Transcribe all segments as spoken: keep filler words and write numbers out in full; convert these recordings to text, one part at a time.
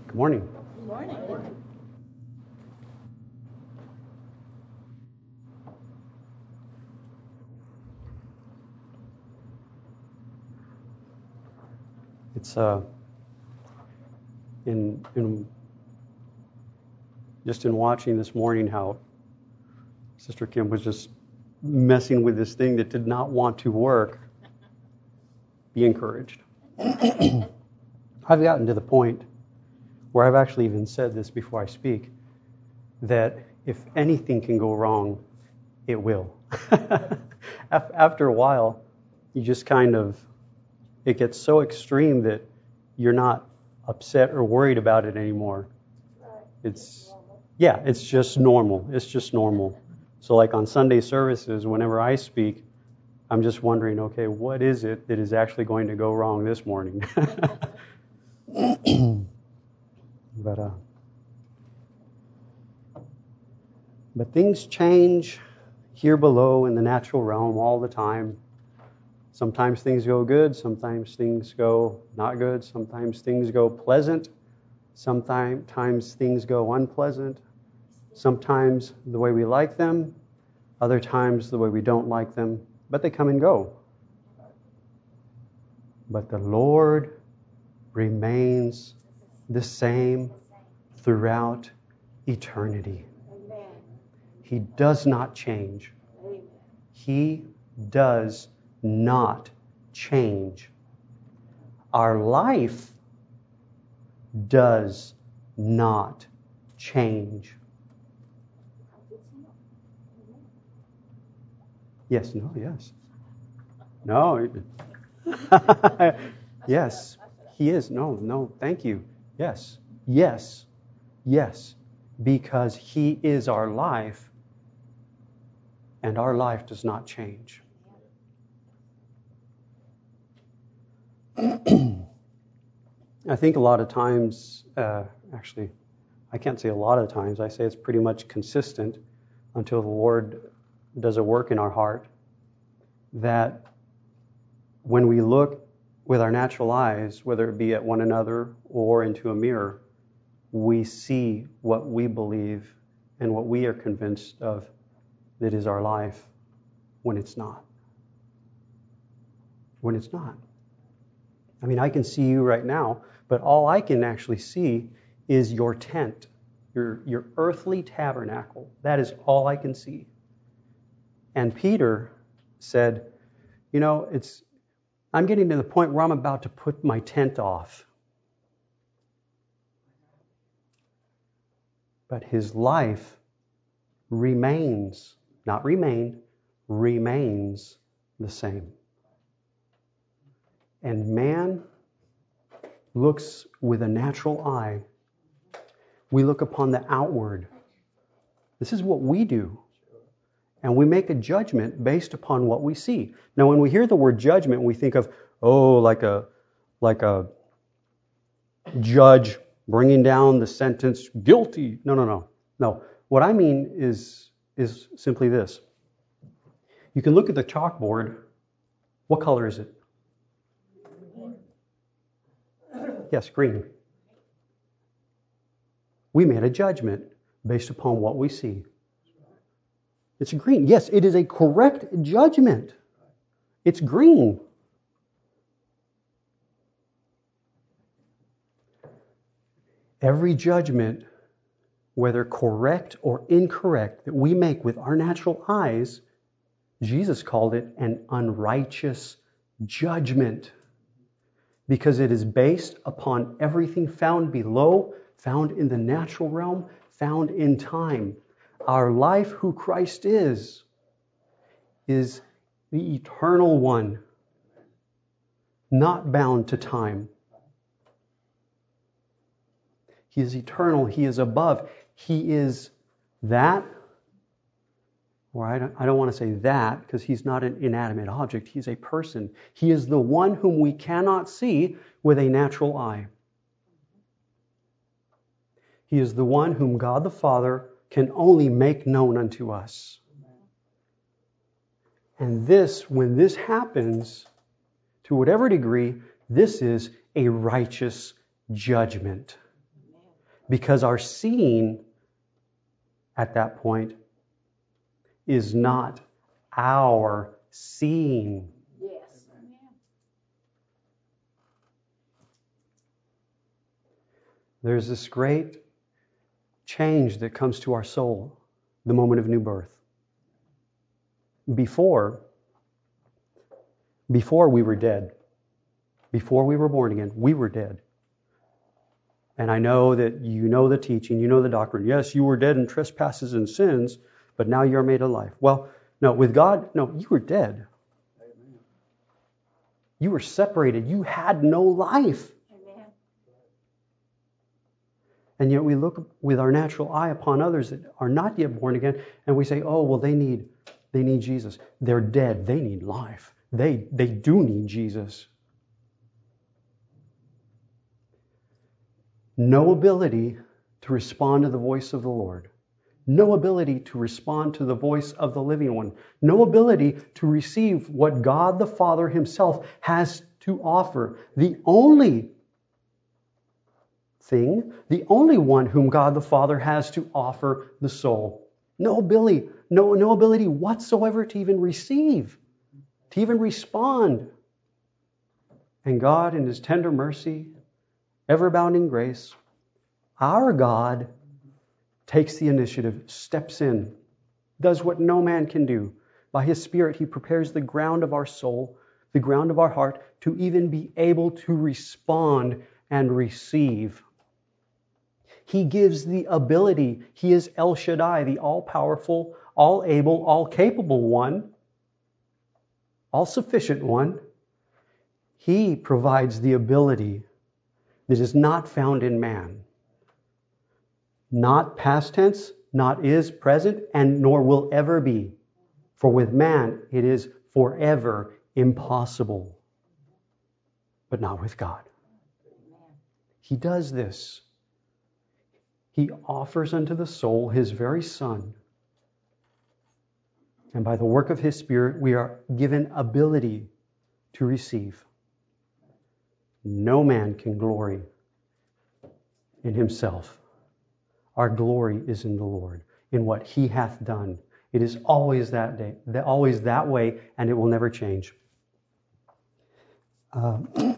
Good morning. Good morning. It's uh, in in just in watching this morning how Sister Kim was just messing with this thing that did not want to work. Be encouraged. I've gotten to the point where I've actually even said this before I speak, that if anything can go wrong, it will. After a while, you just kind of, it gets so extreme that you're not upset or worried about it anymore. It's, yeah, it's just normal. It's just normal. So like on Sunday services, whenever I speak, I'm just wondering, okay, what is it that is actually going to go wrong this morning? But uh, but things change here below in the natural realm all the time. Sometimes things go good, sometimes things go not good, sometimes things go pleasant, sometimes things go unpleasant, sometimes the way we like them, other times the way we don't like them, but they come and go. But the Lord remains the same throughout eternity. Amen. He does not change. Amen. He does not change. Our life does not change. Yes, no, yes. No. Yes, He is. No, no, thank you. Yes, yes, yes. Because He is our life, and our life does not change. I think a lot of times, uh, actually, I can't say a lot of times, I say it's pretty much consistent until the Lord does a work in our heart, that when we look with our natural eyes, whether it be at one another or into a mirror, we see what we believe and what we are convinced of that is our life when it's not. When it's not. I mean, I can see you right now, but all I can actually see is your tent, your, your earthly tabernacle. That is all I can see. And Peter said, you know, it's I'm getting to the point where I'm about to put my tent off. But his life remains, not remained, remains the same. And man looks with a natural eye. We look upon the outward. This is what we do. And we make a judgment based upon what we see. Now, when we hear the word judgment, we think of, oh, like a, like a judge bringing down the sentence, guilty. No, no, no. No. What I mean is, is simply this. You can look at the chalkboard. What color is it? Yes, green. We made a judgment based upon what we see. It's green. Yes, it is a correct judgment. It's green. Every judgment, whether correct or incorrect, that we make with our natural eyes, Jesus called it an unrighteous judgment. Because it is based upon everything found below, found in the natural realm, found in time. Our life, who Christ is, is the eternal one, not bound to time. He is eternal. He is above. He is that, or I don't, I don't want to say that, because he's not an inanimate object. He's a person. He is the one whom we cannot see with a natural eye. He is the one whom God the Father can only make known unto us. And this, when this happens, to whatever degree, this is a righteous judgment. Because our seeing at that point is not our seeing. Yes. There's this great change that comes to our soul, the moment of new birth. Before, before we were dead, before we were born again, we were dead. And I know that you know the teaching, you know the doctrine. Yes, you were dead in trespasses and sins, but now you're made alive. Well, no, with God, no, you were dead. Amen. You were separated. You had no life. Amen. And yet we look with our natural eye upon others that are not yet born again, and we say, oh, well, they need they need Jesus. They're dead. They need life. They they do need Jesus. No ability to respond to the voice of the Lord. No ability to respond to the voice of the living one. No ability to receive what God the Father himself has to offer. The only thing, the only one whom God the Father has to offer the soul. No ability, no, no ability whatsoever to even receive, to even respond. And God in his tender mercy, ever-abounding grace, our God takes the initiative, steps in, does what no man can do. By his Spirit, he prepares the ground of our soul, the ground of our heart, to even be able to respond and receive. He gives the ability. He is El Shaddai, the all-powerful, all-able, all-capable one, all-sufficient one. He provides the ability that is not found in man. Not past tense, not is present, and nor will ever be. For with man it is forever impossible. But not with God. He does this. He offers unto the soul his very Son. And by the work of his Spirit, we are given ability to receive. No man can glory in himself. Our glory is in the Lord, in what he hath done. It is always that day, always that way, and it will never change. Uh,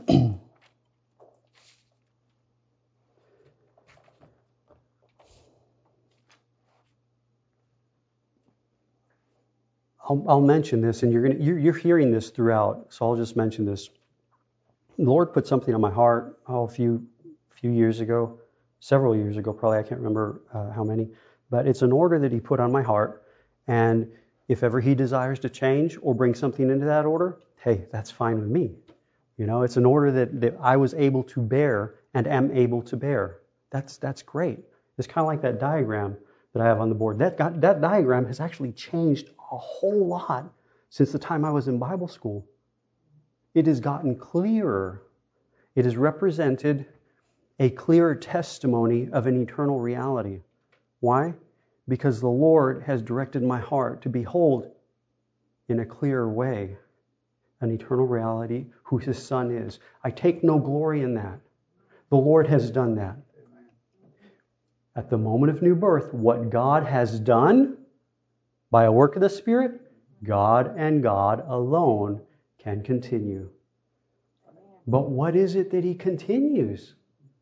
I'll, I'll mention this, and you're going you're, you're hearing this throughout, so I'll just mention this. The Lord put something on my heart oh, a few few years ago, several years ago, probably, I can't remember uh, how many, but it's an order that he put on my heart, and if ever he desires to change or bring something into that order, hey, that's fine with me. You know, it's an order that, that I was able to bear and am able to bear. That's that's great. It's kind of like that diagram that I have on the board. That got, that diagram has actually changed a whole lot since the time I was in Bible school. It has gotten clearer. It has represented a clearer testimony of an eternal reality. Why? Because the Lord has directed my heart to behold in a clearer way an eternal reality who his Son is. I take no glory in that. The Lord has done that. At the moment of new birth, what God has done by a work of the Spirit, God and God alone can continue. But what is it that he continues?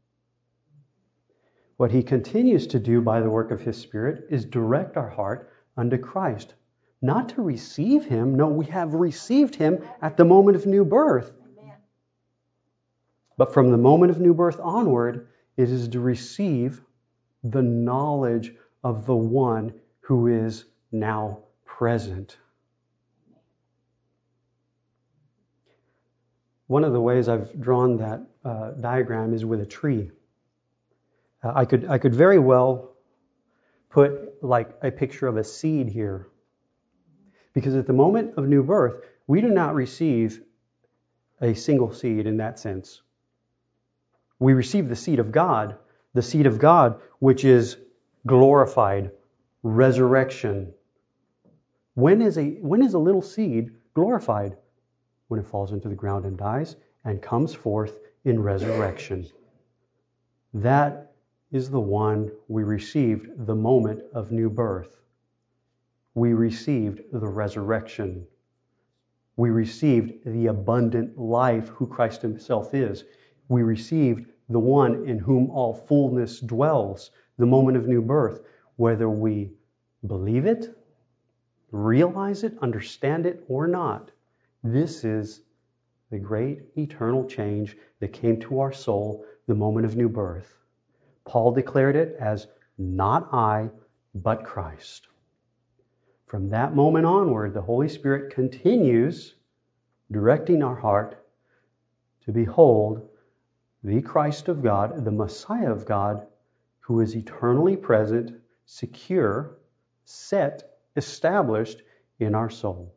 What he continues to do by the work of his Spirit is direct our heart unto Christ. Not to receive him. No, we have received him at the moment of new birth. But from the moment of new birth onward, it is to receive the knowledge of the one who is now present. One of the ways I've drawn that uh, diagram is with a tree. Uh, I could I could very well put like a picture of a seed here. Because at the moment of new birth, we do not receive a single seed in that sense. We receive the seed of God, the seed of God, which is glorified, resurrection. When is a when is a little seed glorified? When it falls into the ground and dies and comes forth in resurrection. That is the one we received the moment of new birth. We received the resurrection. We received the abundant life who Christ himself is. We received the one in whom all fullness dwells, the moment of new birth. Whether we believe it, realize it, understand it, or not, this is the great eternal change that came to our soul, the moment of new birth. Paul declared it as, not I, but Christ. From that moment onward, the Holy Spirit continues directing our heart to behold the Christ of God, the Messiah of God, who is eternally present, secure, set, established in our soul.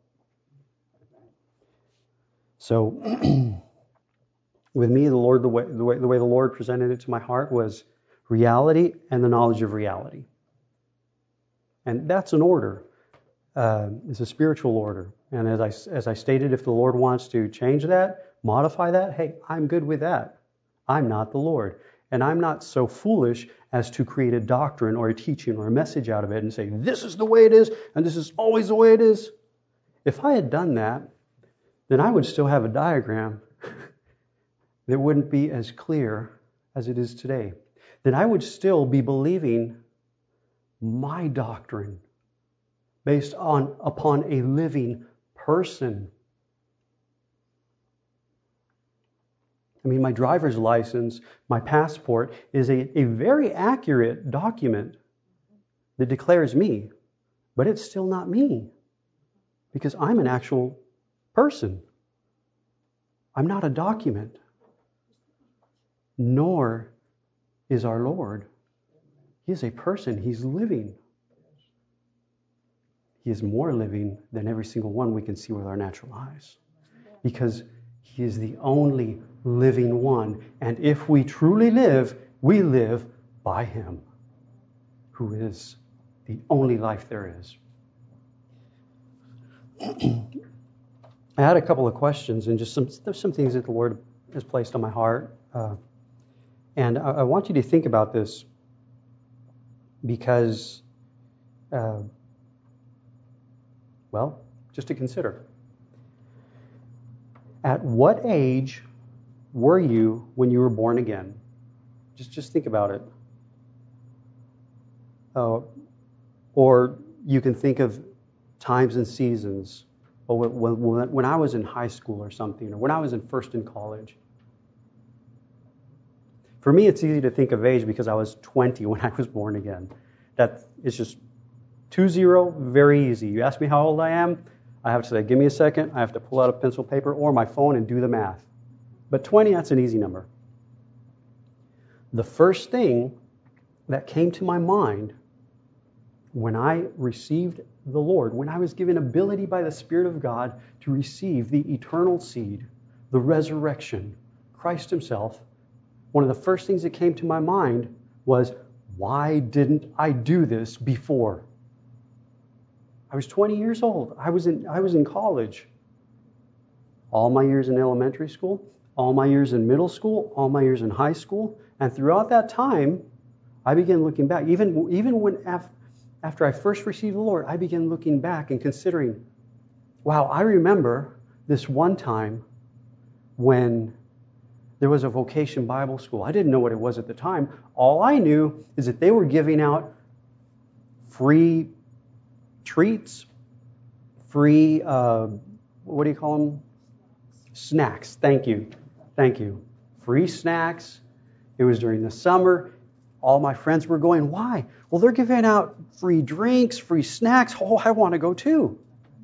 So, with me, the Lord, the way, the way the way the Lord presented it to my heart was reality and the knowledge of reality. And that's an order. Uh, it's a spiritual order. And as I, as I stated, if the Lord wants to change that, modify that, hey, I'm good with that. I'm not the Lord. And I'm not so foolish as to create a doctrine or a teaching or a message out of it and say, this is the way it is, and this is always the way it is. If I had done that, then I would still have a diagram that wouldn't be as clear as it is today. Then I would still be believing my doctrine based on upon a living person. I mean, my driver's license, my passport is a, a very accurate document that declares me, but it's still not me because I'm an actual person. I'm not a document. Nor is our Lord. He is a person. He's living. He is more living than every single one we can see with our natural eyes. Because He is the only living one. And if we truly live, we live by Him, who is the only life there is. I had a couple of questions and just some there's some things that the Lord has placed on my heart. Uh, and I, I want you to think about this because, uh, well, just to consider. At what age were you when you were born again? Just, just think about it. Uh, or you can think of times and seasons. Or when, when I was in high school or something, or when I was in first in college. For me, it's easy to think of age because I was twenty when I was born again. That is just two zero, very easy. You ask me how old I am, I have to say, give me a second. I have to pull out a pencil, paper, or my phone and do the math. But twenty, that's an easy number. The first thing that came to my mind when I received the Lord, when I was given ability by the Spirit of God to receive the eternal seed, the resurrection, Christ Himself, one of the first things that came to my mind was, why didn't I do this before? I was twenty years old. I was in I was in college. All my years in elementary school, all my years in middle school, all my years in high school, and throughout that time, I began looking back. Even even when after After I first received the Lord, I began looking back and considering, wow, I remember this one time when there was a vocation Bible school. I didn't know what it was at the time. All I knew is that they were giving out free treats, free, uh, what do you call them? Snacks. Thank you. Thank you. Free snacks. It was during the summer. All my friends were going, why? Well, they're giving out free drinks, free snacks. Oh, I want to go too.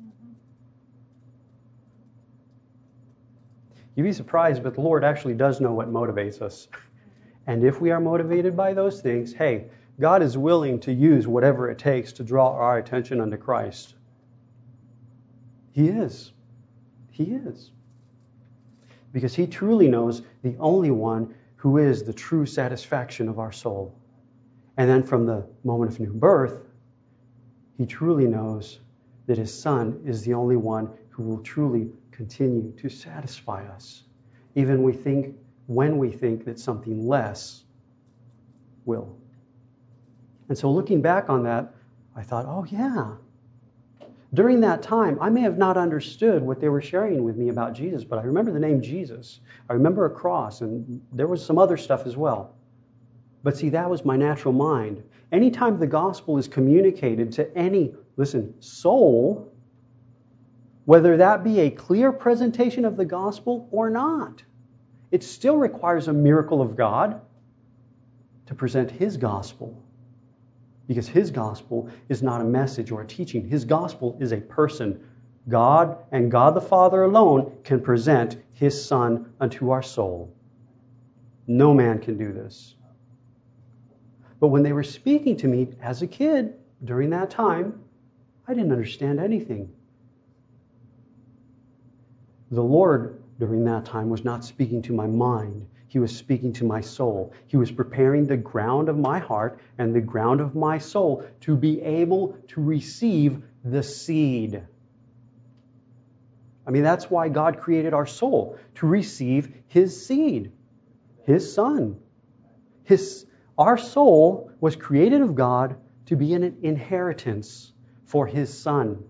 You'd be surprised, but the Lord actually does know what motivates us. And if we are motivated by those things, hey, God is willing to use whatever it takes to draw our attention unto Christ. He is. He is. Because He truly knows the only one who is the true satisfaction of our soul. And then from the moment of new birth, He truly knows that His Son is the only one who will truly continue to satisfy us. Even we think when we think that something less will. And so looking back on that, I thought, oh yeah. During that time, I may have not understood what they were sharing with me about Jesus, but I remember the name Jesus. I remember a cross, and there was some other stuff as well. But see, that was my natural mind. Anytime the gospel is communicated to any, listen, soul, whether that be a clear presentation of the gospel or not, it still requires a miracle of God to present His gospel. Because His gospel is not a message or a teaching. His gospel is a person. God and God the Father alone can present His Son unto our soul. No man can do this. But when they were speaking to me as a kid during that time, I didn't understand anything. The Lord during that time was not speaking to my mind. He was speaking to my soul. He was preparing the ground of my heart and the ground of my soul to be able to receive the seed. I mean, that's why God created our soul, to receive His seed, His Son. His, our soul was created of God to be an inheritance for His Son.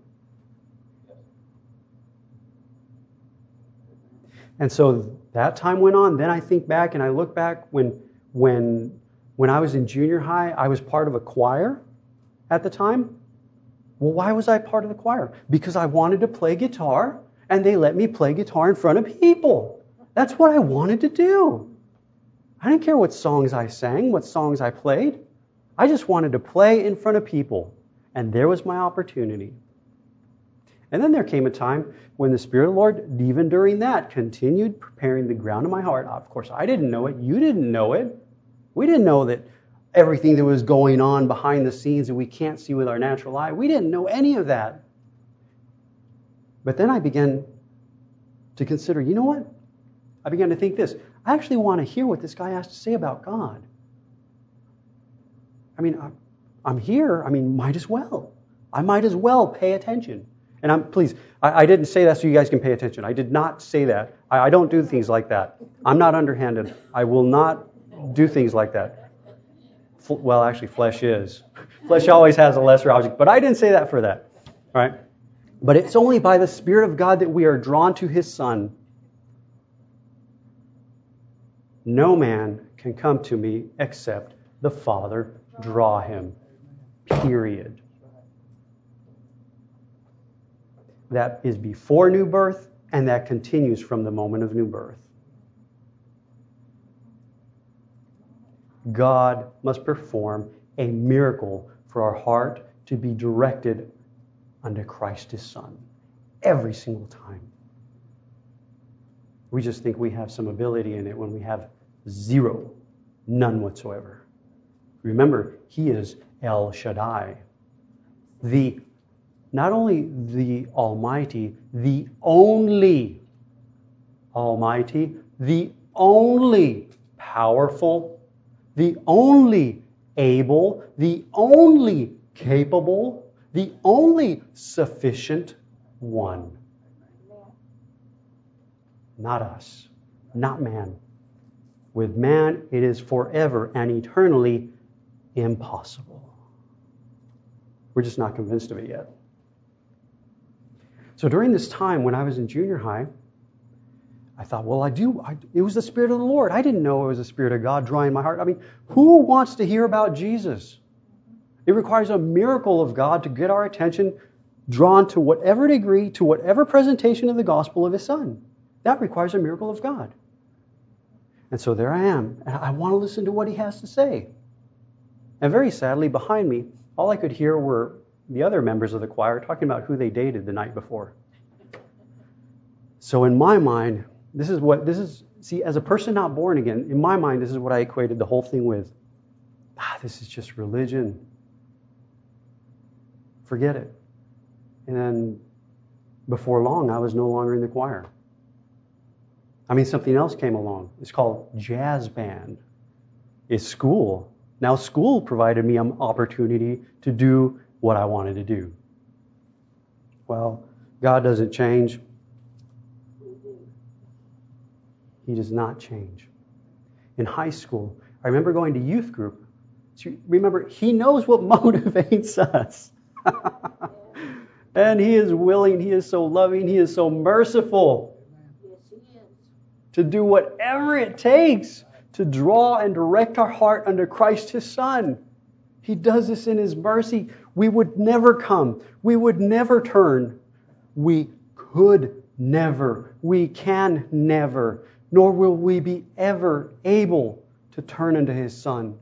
And so that time went on. Then I think back and I look back when when when I was in junior high, I was part of a choir at the time. Well, why was I part of the choir? Because I wanted to play guitar, and they let me play guitar in front of people. That's what I wanted to do. I didn't care what songs I sang, what songs I played. I just wanted to play in front of people. And there was my opportunity. And then there came a time when the Spirit of the Lord, even during that, continued preparing the ground of my heart. Of course, I didn't know it. You didn't know it. We didn't know that everything that was going on behind the scenes that we can't see with our natural eye. We didn't know any of that. But then I began to consider, you know what? I began to think this. I actually want to hear what this guy has to say about God. I mean, I'm here. I mean, might as well. I might as well pay attention. And I'm, please, I, I didn't say that so you guys can pay attention. I did not say that. I, I don't do things like that. I'm not underhanded. I will not do things like that. F- well, actually, flesh is. Flesh always has a lesser object. But I didn't say that for that. All right? But it's only by the Spirit of God that we are drawn to His Son. No man can come to me except the Father draw him. Period. That is before new birth, and that continues from the moment of new birth. God must perform a miracle for our heart to be directed unto Christ His Son. Every single time. We just think we have some ability in it when we have zero. None whatsoever. Remember, He is El Shaddai. The Not only the Almighty, the only Almighty, the only powerful, the only able, the only capable, the only sufficient one. Not us, not man. With man, it is forever and eternally impossible. We're just not convinced of it yet. So during this time when I was in junior high, I thought, well, I do. I, it was the Spirit of the Lord. I didn't know it was the Spirit of God drawing my heart. I mean, who wants to hear about Jesus? It requires a miracle of God to get our attention drawn to whatever degree, to whatever presentation of the gospel of His Son. That requires a miracle of God. And so there I am. And I want to listen to what He has to say. And very sadly, behind me, all I could hear were the other members of the choir talking about who they dated the night before. So in my mind, this is what, this is, see, as a person not born again, in my mind, this is what I equated the whole thing with. Ah, this is just religion. Forget it. And then before long, I was no longer in the choir. I mean, something else came along. It's called jazz band. It's school. Now school provided me an opportunity to do what I wanted to do. Well, God doesn't change. He does not change. In high school, I remember going to youth group, So remember, He knows what motivates us. And He is willing, He is so loving, He is so merciful to do whatever it takes to draw and direct our heart unto Christ His Son. He does this in His mercy. We would never come. We would never turn. We could never. We can never. Nor will we be ever able to turn unto His Son.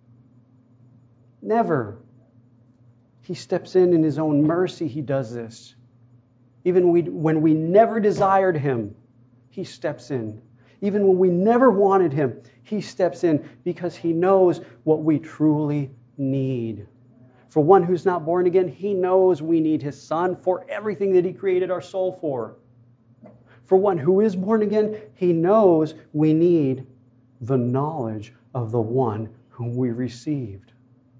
Never. He steps in in His own mercy. He does this. Even we, when we never desired Him, He steps in. Even when we never wanted Him, He steps in because He knows what we truly need. For one who's not born again, He knows we need His Son for everything that He created our soul for. For one who is born again, He knows we need the knowledge of the one whom we received.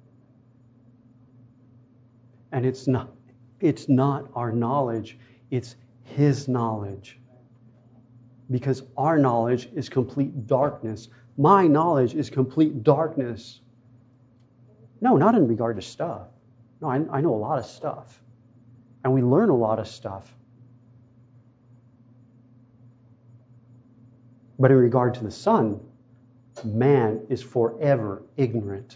And it's not, it's not our knowledge, it's His knowledge. Because our knowledge is complete darkness. My knowledge is complete darkness. No, not in regard to stuff. No, I, I know a lot of stuff. And we learn a lot of stuff. But in regard to the Son, man is forever ignorant.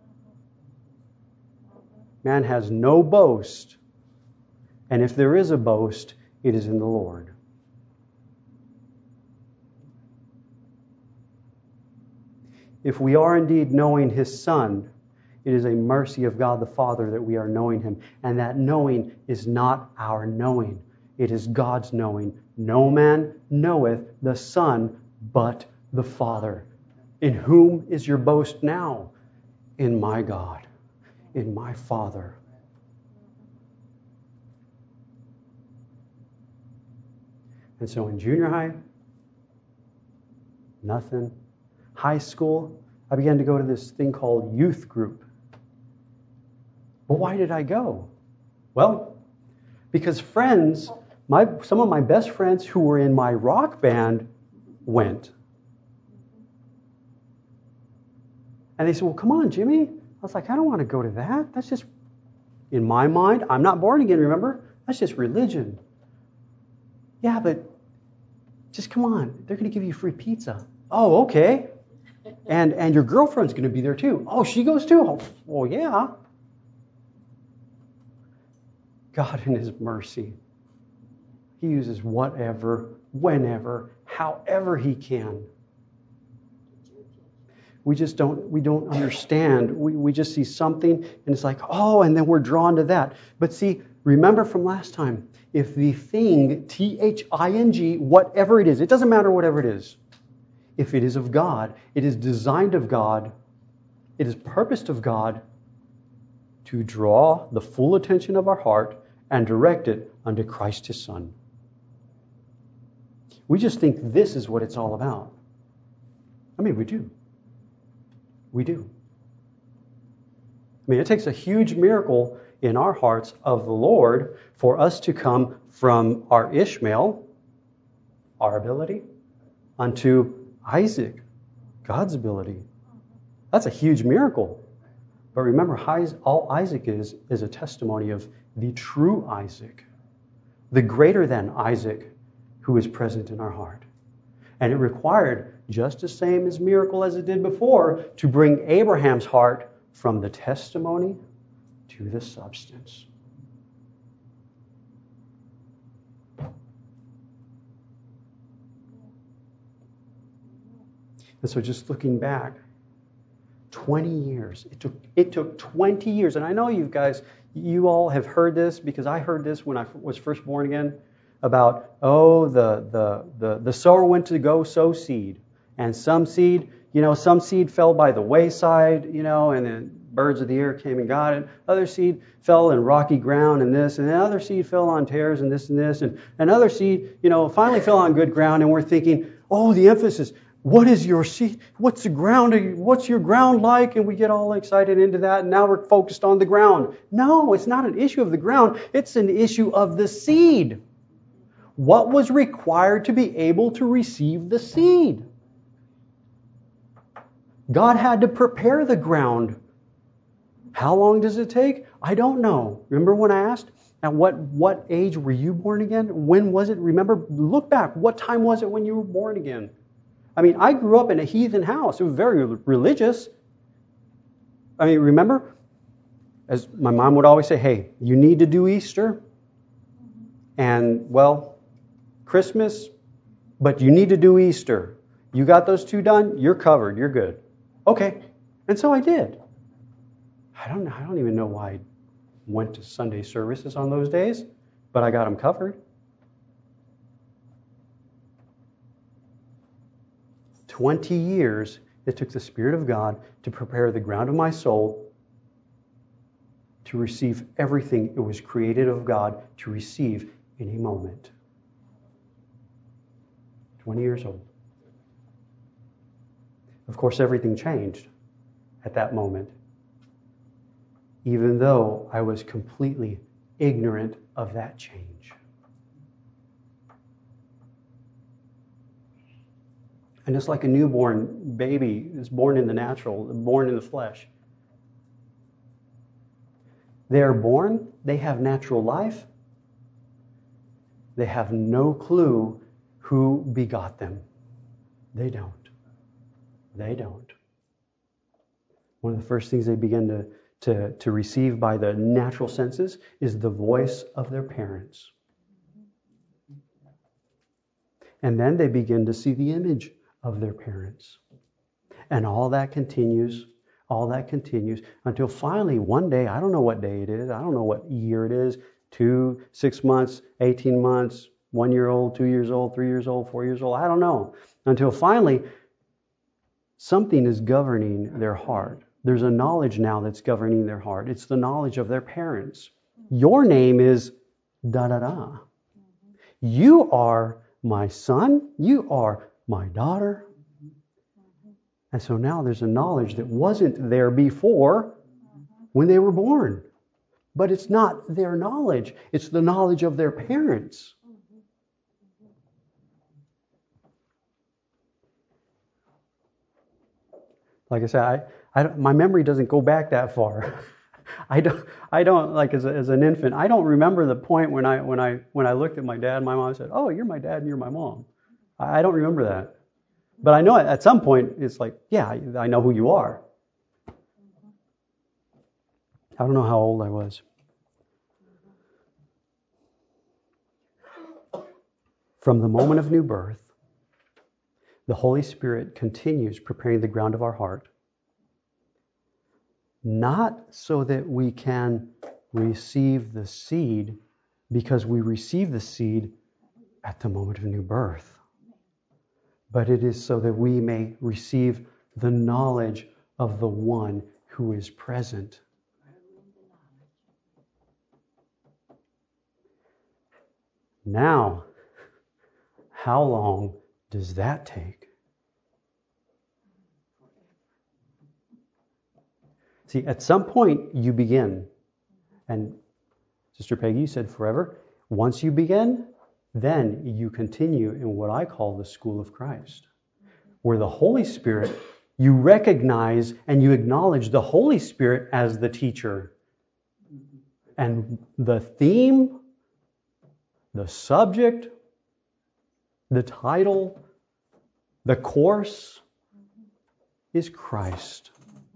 Man has no boast. And if there is a boast, it is in the Lord. If we are indeed knowing His Son, it is a mercy of God the Father that we are knowing Him. And that knowing is not our knowing. It is God's knowing. No man knoweth the Son but the Father. In whom is your boast now? In my God, in my Father. And so in junior high, nothing. High school, I began to go to this thing called youth group. But why did I go? Well, because friends, my some of my best friends who were in my rock band went. And they said, well, come on, Jimmy. I was like, I don't want to go to that. That's just, in my mind, I'm not born again, remember? That's just religion. Yeah, but just come on. They're going to give you free pizza. Oh, okay. And and your girlfriend's going to be there too. Oh, she goes too? Oh, well, yeah. God in His mercy, He uses whatever, whenever, however He can. We just don't, we don't understand. We, we just see something and it's like, oh, and then we're drawn to that. But see, remember from last time, if the thing, T H I N G, whatever it is, it doesn't matter whatever it is, if it is of God, it is designed of God, it is purposed of God to draw the full attention of our heart and direct it unto Christ His Son. We just think this is what it's all about. I mean, we do. We do. I mean, it takes a huge miracle in our hearts of the Lord for us to come from our Ishmael, our ability, unto Isaac, God's ability. That's a huge miracle. But remember, all Isaac is, is a testimony of the true Isaac, the greater than Isaac who is present in our heart. And it required just the same as miracle as it did before to bring Abraham's heart from the testimony to the substance. And so just looking back, twenty years. It took it took twenty years. And I know you guys, you all have heard this because I heard this when I was first born again about, oh, the the the, the sower went to go sow seed. And some seed, you know, some seed fell by the wayside, you know, and then birds of the air came and got it. Other seed fell in rocky ground and this, and then other seed fell on tares and this and this. And another seed, you know, finally fell on good ground. And we're thinking, oh, the emphasis. What is your seed? What's the ground? What's your ground like? And we get all excited into that. And now we're focused on the ground. No, it's not an issue of the ground. It's an issue of the seed. What was required to be able to receive the seed? God had to prepare the ground How long does it take? I don't know. Remember when I asked, at what, what age were you born again? When was it? Remember, look back. What time was it when you were born again? I mean, I grew up in a heathen house. It was very religious. I mean, remember, as my mom would always say, hey, you need to do Easter and, well, Christmas, but you need to do Easter. You got those two done, you're covered, you're good. Okay. And so I did. I don't know, I don't even know why I went to Sunday services on those days, but I got them covered. Twenty years it took the Spirit of God to prepare the ground of my soul to receive everything it was created of God to receive in a moment. twenty years old. Of course, everything changed at that moment, even though I was completely ignorant of that change. And just like a newborn baby is born in the natural, born in the flesh, they are born, they have natural life, they have no clue who begot them. They don't. They don't. One of the first things they begin to, to, to receive by the natural senses is the voice of their parents. And then they begin to see the image of their parents. And all that continues, all that continues until finally one day, I don't know what day it is, I don't know what year it is, two, six months, eighteen months, one year old, two years old, three years old, four years old, I don't know. Until finally, something is governing their heart. There's a knowledge now that's governing their heart. It's the knowledge of their parents. Your name is da-da-da. You are my son. You are my daughter. And so now there's a knowledge that wasn't there before when they were born. But it's not their knowledge. It's the knowledge of their parents. Like I said, I, I don't, my memory doesn't go back that far. I don't, I don't like as, a, as an infant, I don't remember the point when I, when I, when I looked at my dad and my mom and said, oh, you're my dad and you're my mom. I, I don't remember that. But I know at some point it's like, yeah, I, I know who you are. I don't know how old I was. From the moment of new birth, the Holy Spirit continues preparing the ground of our heart, not so that we can receive the seed, because we receive the seed at the moment of new birth, but it is so that we may receive the knowledge of the one who is present. Now, how long does that take? See, at some point you begin. And Sister Peggy, you said forever. Once you begin, then you continue in what I call the school of Christ, where the Holy Spirit, you recognize and you acknowledge the Holy Spirit as the teacher. And the theme, the subject, the title, the course is Christ.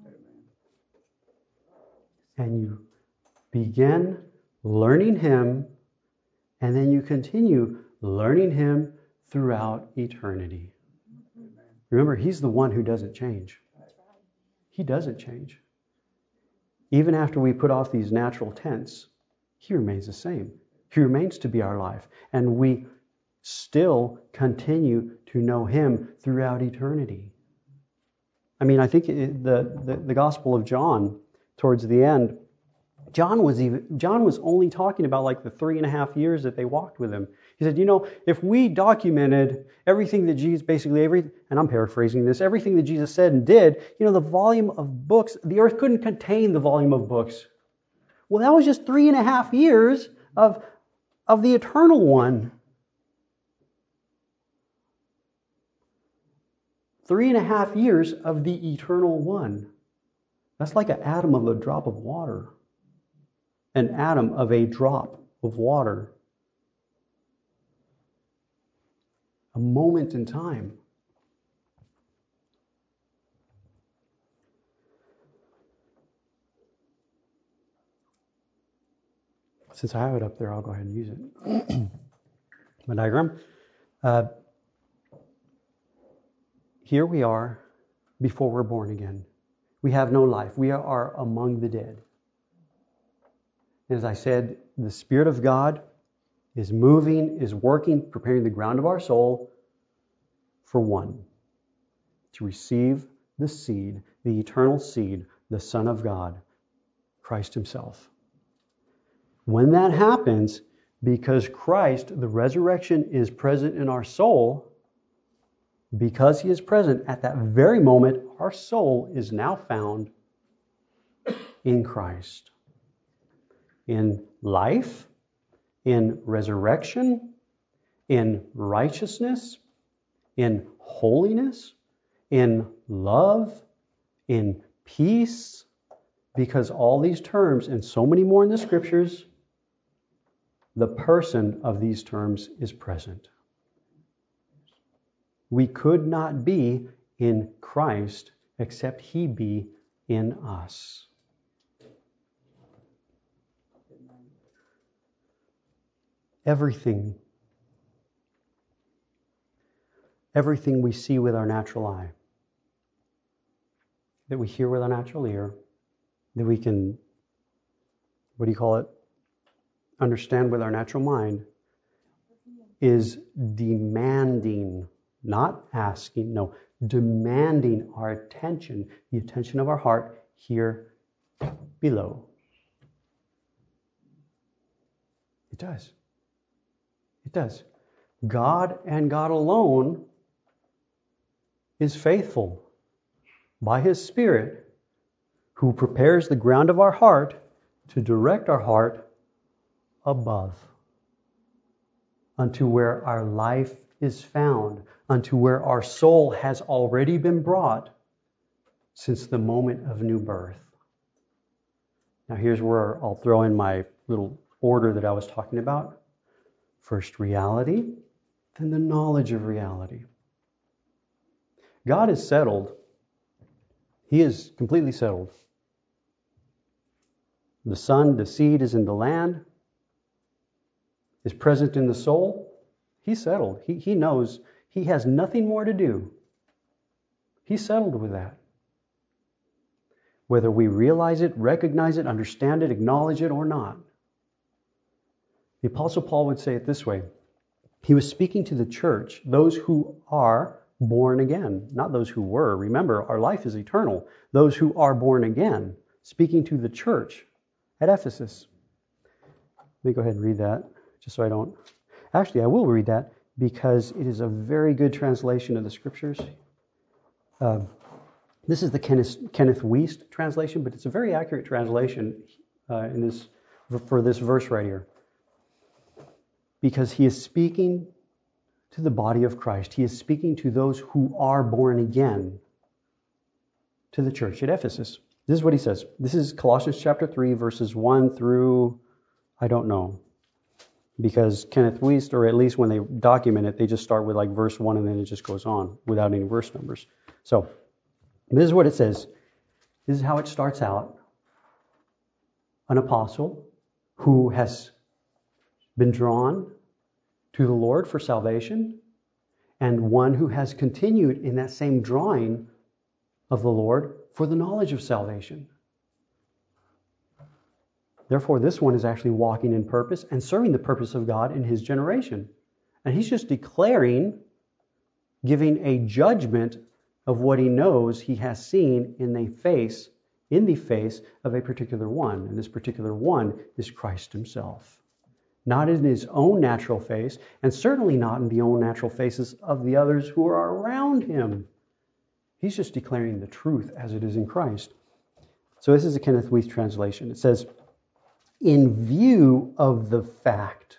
And you begin learning Him, and then you continue learning Him throughout eternity. Remember, He's the one who doesn't change. He doesn't change. Even after we put off these natural tents, He remains the same. He remains to be our life. And we still continue to know Him throughout eternity. I mean, I think it, the, the, the Gospel of John, towards the end, John was even John was only talking about like the three and a half years that they walked with Him. He said, you know, if we documented everything that Jesus, basically every, and I'm paraphrasing this, everything that Jesus said and did, you know, the volume of books, the earth couldn't contain the volume of books. Well, that was just three and a half years of, of the eternal one. Three and a half years of the eternal one. That's like an atom of a drop of water. An atom of a drop of water. A moment in time. Since I have it up there, I'll go ahead and use it. My diagram. Uh, here we are before we're born again. We have no life. We are among the dead. As I said, the Spirit of God is moving, is working, preparing the ground of our soul for one, to receive the seed, the eternal seed, the Son of God, Christ Himself. When that happens, because Christ, the resurrection, is present in our soul, because He is present at that very moment, our soul is now found in Christ. In life, in resurrection, in righteousness, in holiness, in love, in peace, because all these terms and so many more in the scriptures, the person of these terms is present. We could not be in Christ except He be in us. Everything, everything we see with our natural eye, that we hear with our natural ear, that we can, what do you call it, understand with our natural mind, is demanding, not asking, no, demanding our attention, the attention of our heart here below. It does. It does. God and God alone is faithful by His Spirit, who prepares the ground of our heart to direct our heart above, unto where our life is found, unto where our soul has already been brought since the moment of new birth. Now here's where I'll throw in my little order that I was talking about. First reality, then the knowledge of reality. God is settled. He is completely settled. The Son, the seed is in the land, is present in the soul. He's settled. He, he knows He has nothing more to do. He's settled with that. Whether we realize it, recognize it, understand it, acknowledge it or not. The Apostle Paul would say it this way. He was speaking to the church, those who are born again, not those who were. Remember, our life is eternal. Those who are born again, speaking to the church at Ephesus. Let me go ahead and read that, just so I don't... Actually, I will read that because it is a very good translation of the scriptures. Uh, this is the Kenneth, Kenneth Wuest translation, but it's a very accurate translation uh, in this for this verse right here. Because he is speaking to the body of Christ. He is speaking to those who are born again, to the church at Ephesus. This is what he says. This is Colossians chapter three, verses one through, I don't know. Because Kenneth Wuest, or at least when they document it, they just start with like verse one and then it just goes on without any verse numbers. So, this is what it says. This is how it starts out. An apostle who has been drawn to the Lord for salvation, and one who has continued in that same drawing of the Lord for the knowledge of salvation. Therefore, this one is actually walking in purpose and serving the purpose of God in his generation. And he's just declaring, giving a judgment of what he knows he has seen in the face, in the face of a particular one. And this particular one is Christ himself. Not in his own natural face, and certainly not in the own natural faces of the others who are around him. He's just declaring the truth as it is in Christ. So this is a Kenneth Wuest translation. It says, in view of the fact,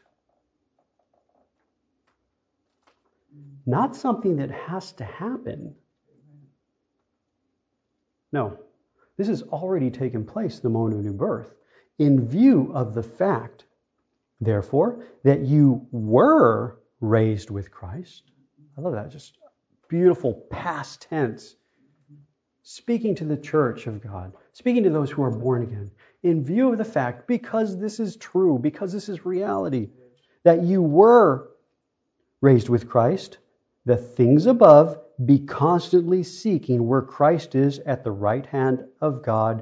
not something that has to happen. No, This has already taken place, the moment of new birth. In view of the fact, therefore, that you were raised with Christ. I love that. Just beautiful past tense. Speaking to the church of God. Speaking to those who are born again. In view of the fact, because this is true, because this is reality, that you were raised with Christ, the things above, be constantly seeking where Christ is at the right hand of God,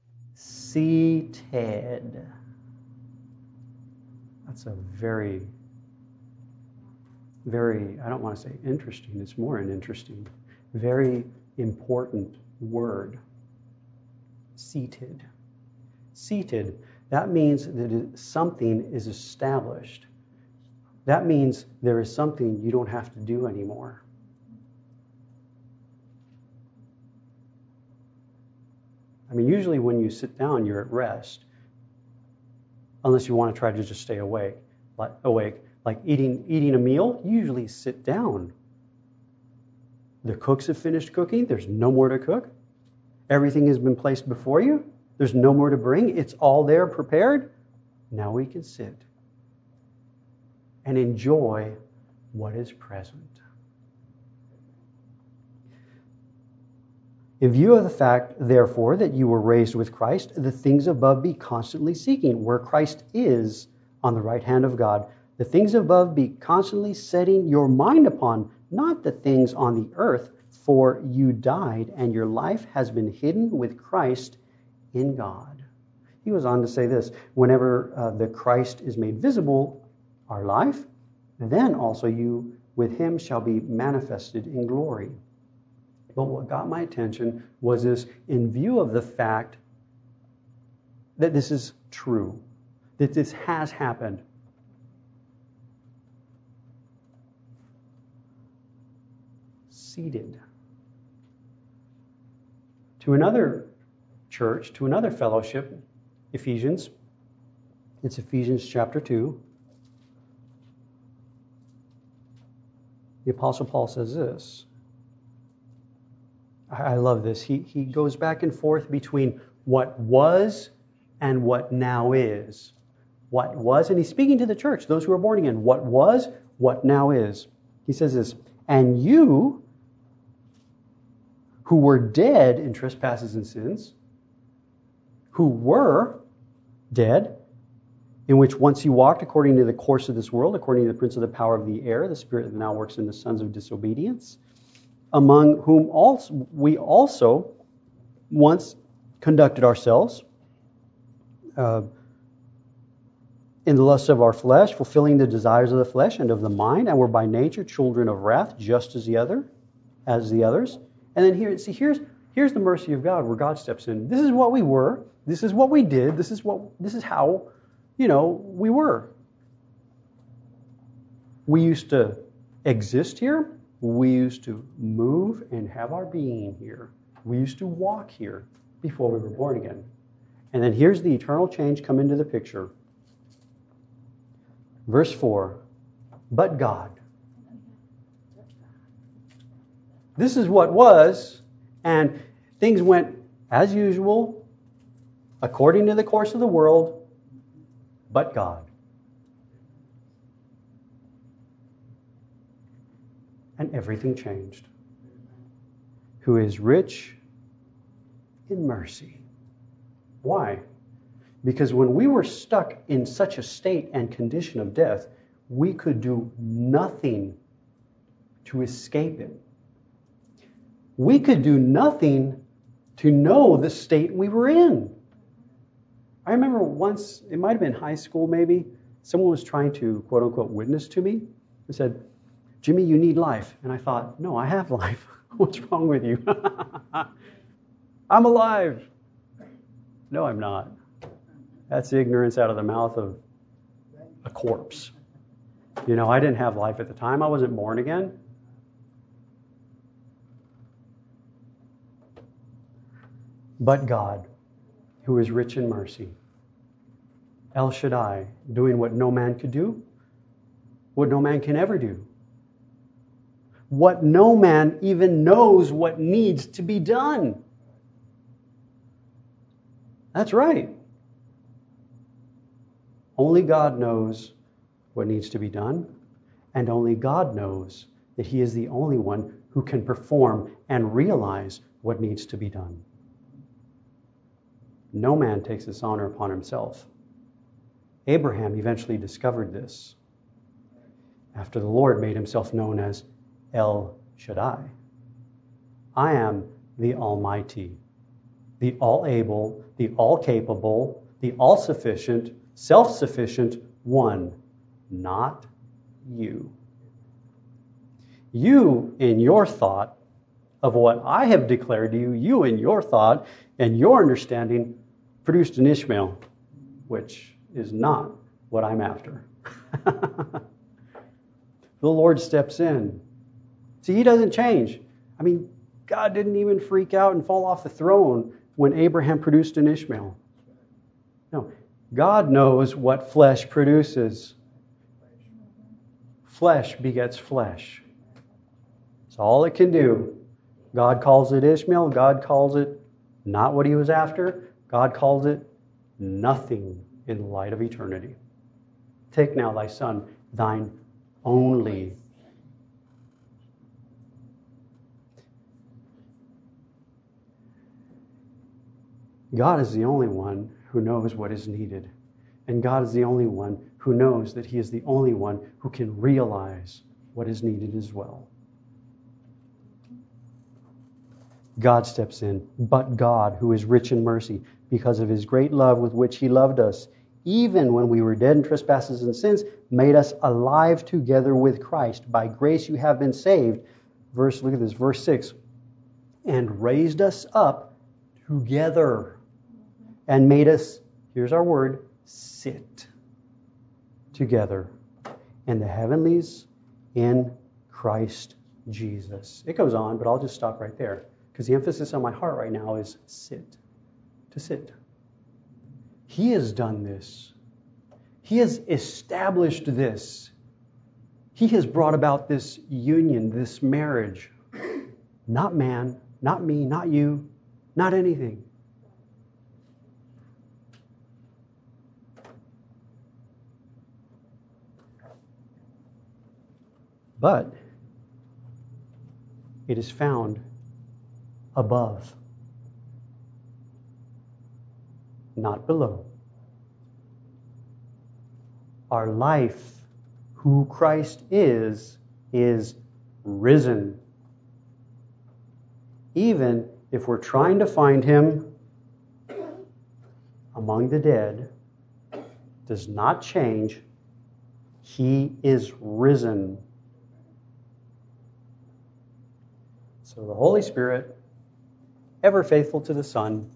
seated. That's a very, very, I don't want to say interesting, it's more an interesting, very important word. Seated. Seated. That means that something is established. That means there is something you don't have to do anymore. I mean, usually when you sit down, you're at rest. Unless you want to try to just stay awake. Like, awake. Like eating, eating a meal, you usually sit down. The cooks have finished cooking. There's no more to cook. Everything has been placed before you. There's no more to bring. It's all there prepared. Now we can sit and enjoy what is present. In view of the fact, therefore, that you were raised with Christ, the things above be constantly seeking, where Christ is on the right hand of God. The things above be constantly setting your mind upon, not the things on the earth, for you died, and your life has been hidden with Christ in God. He goes on to say this, whenever uh, the Christ is made visible, our life, then also you with him shall be manifested in glory. But what got my attention was this, in view of the fact that this is true, that this has happened. Seated. To another church, to another fellowship, Ephesians. It's Ephesians chapter two. The Apostle Paul says this. I love this. He, he goes back and forth between what was and what now is. What was, and he's speaking to the church, those who are born again. What was, what now is. He says this, and you who were dead in trespasses and sins, who were dead, in which once you walked according to the course of this world, according to the prince of the power of the air, the spirit that now works in the sons of disobedience, among whom also we also once conducted ourselves uh, in the lusts of our flesh, fulfilling the desires of the flesh and of the mind, and were by nature children of wrath, just as the other, as the others. And then here, see, here's here's the mercy of God, where God steps in. This is what we were. This is what we did. This is what. This is how, you know, we were. We used to exist here. We used to move and have our being here. We used to walk here before we were born again. And then here's the eternal change come into the picture. Verse four, but God. This is what was, and things went as usual, according to the course of the world, but God. And everything changed. Who is rich in mercy. Why? Because when we were stuck in such a state and condition of death, we could do nothing to escape it. We could do nothing to know the state we were in. I remember once, it might have been high school maybe, someone was trying to quote unquote witness to me and said, Jimmy, you need life. And I thought, no, I have life. What's wrong with you? I'm alive. No, I'm not. That's ignorance out of the mouth of a corpse. You know, I didn't have life at the time. I wasn't born again. But God, who is rich in mercy. El Shaddai, doing what no man could do, what no man can ever do. What no man even knows what needs to be done. That's right. Only God knows what needs to be done, and only God knows that He is the only one who can perform and realize what needs to be done. No man takes this honor upon himself. Abraham eventually discovered this after the Lord made Himself known as El Shaddai. I am the Almighty, the all-able, the all-capable, the all-sufficient, self-sufficient one, not you. You, in your thought of what I have declared to you, you in your thought and your understanding produced an Ishmael, which is not what I'm after. The Lord steps in. See, He doesn't change. I mean, God didn't even freak out and fall off the throne when Abraham produced an Ishmael. No, God knows what flesh produces. Flesh begets flesh. That's all it can do. God calls it Ishmael. God calls it not what He was after. God calls it nothing in the light of eternity. Take now thy son, thine only. God is the only one who knows what is needed. And God is the only one who knows that He is the only one who can realize what is needed as well. God steps in, but God, who is rich in mercy, because of His great love with which He loved us, even when we were dead in trespasses and sins, made us alive together with Christ. By grace you have been saved. Verse, look at this, verse six. And raised us up together and made us, here's our word, sit together in the heavenlies in Christ Jesus. It goes on, but I'll just stop right there because the emphasis on my heart right now is sit. To sit. He has done this. He has established this. He has brought about this union, this marriage. Not man, not me, not you, not anything. But it is found above, not below. Our life, who Christ is, is risen. Even if we're trying to find Him among the dead, does not change. He is risen. So the Holy Spirit, ever faithful to the Son.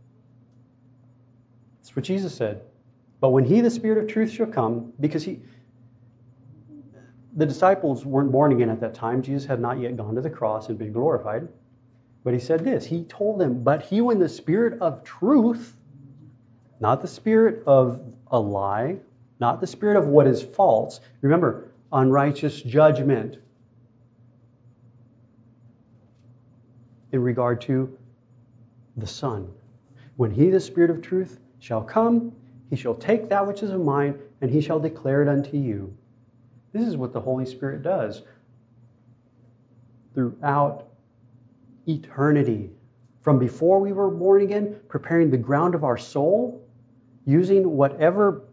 That's what Jesus said. But when He, the Spirit of truth, shall come, because He, the disciples weren't born again at that time. Jesus had not yet gone to the cross and been glorified. But He said this. He told them, but He, when the Spirit of truth, not the spirit of a lie, not the spirit of what is false. Remember, unrighteous judgment in regard to the Son. When He, the Spirit of truth, shall come, He shall take that which is of mine, and He shall declare it unto you. This is what the Holy Spirit does throughout eternity. From before we were born again, preparing the ground of our soul, using whatever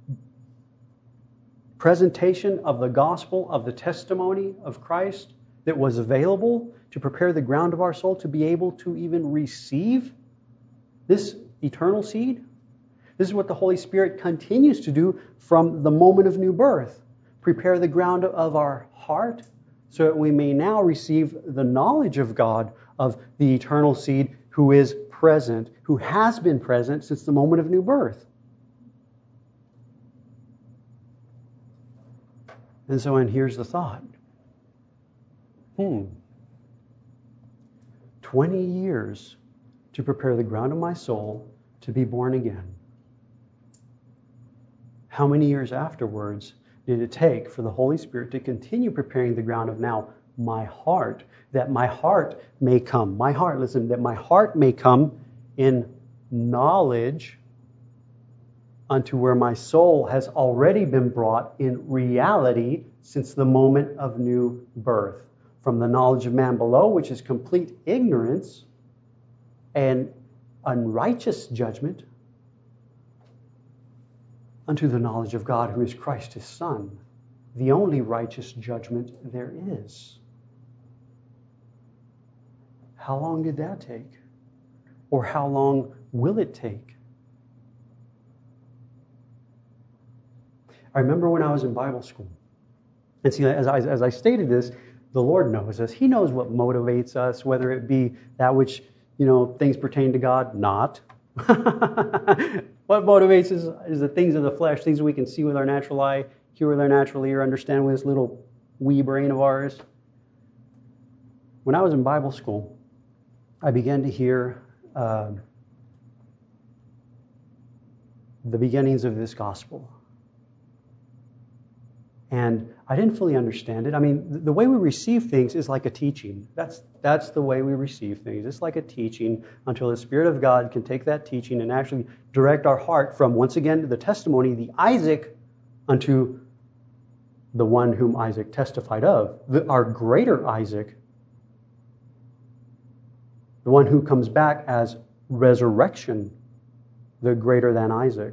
presentation of the gospel, of the testimony of Christ that was available to prepare the ground of our soul to be able to even receive this eternal seed. This is what the Holy Spirit continues to do from the moment of new birth. Prepare the ground of our heart so that we may now receive the knowledge of God, of the eternal seed who is present, who has been present since the moment of new birth. And so, and here's the thought. Hmm. twenty years to prepare the ground of my soul to be born again. How many years afterwards did it take for the Holy Spirit to continue preparing the ground of now my heart, that my heart may come, my heart, listen, that my heart may come in knowledge unto where my soul has already been brought in reality since the moment of new birth. From the knowledge of man below, which is complete ignorance and unrighteous judgment, unto the knowledge of God, who is Christ his Son, the only righteous judgment there is. How long did that take? Or how long will it take? I remember when I was in Bible school. And see, as I, as I stated this, the Lord knows us. He knows what motivates us, whether it be that which, you know, things pertain to God, not. What motivates us is the things of the flesh, things we can see with our natural eye, hear with our natural ear, understand with this little wee brain of ours. When I was in Bible school, I began to hear uh, the beginnings of this gospel. And I didn't fully understand it. I mean, the way we receive things is like a teaching. That's that's the way we receive things. It's like a teaching until the Spirit of God can take that teaching and actually direct our heart from, once again, the testimony, the Isaac, unto the one whom Isaac testified of, the, our greater Isaac, the one who comes back as resurrection, the greater than Isaac.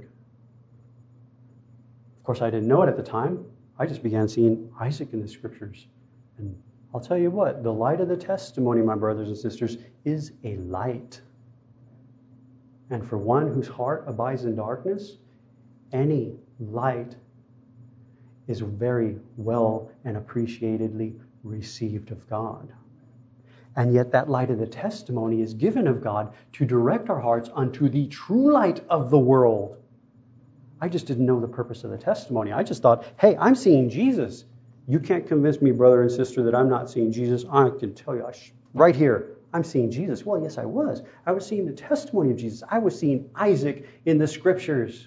Of course, I didn't know it at the time. I just began seeing Isaac in the scriptures. And I'll tell you what, the light of the testimony, my brothers and sisters, is a light. And for one whose heart abides in darkness, any light is very well and appreciatedly received of God. And yet that light of the testimony is given of God to direct our hearts unto the true light of the world. I just didn't know the purpose of the testimony. I just thought, hey, I'm seeing Jesus. You can't convince me, brother and sister, that I'm not seeing Jesus. I can tell you, right here, I'm seeing Jesus. Well, yes, I was. I was seeing the testimony of Jesus. I was seeing Isaac in the scriptures.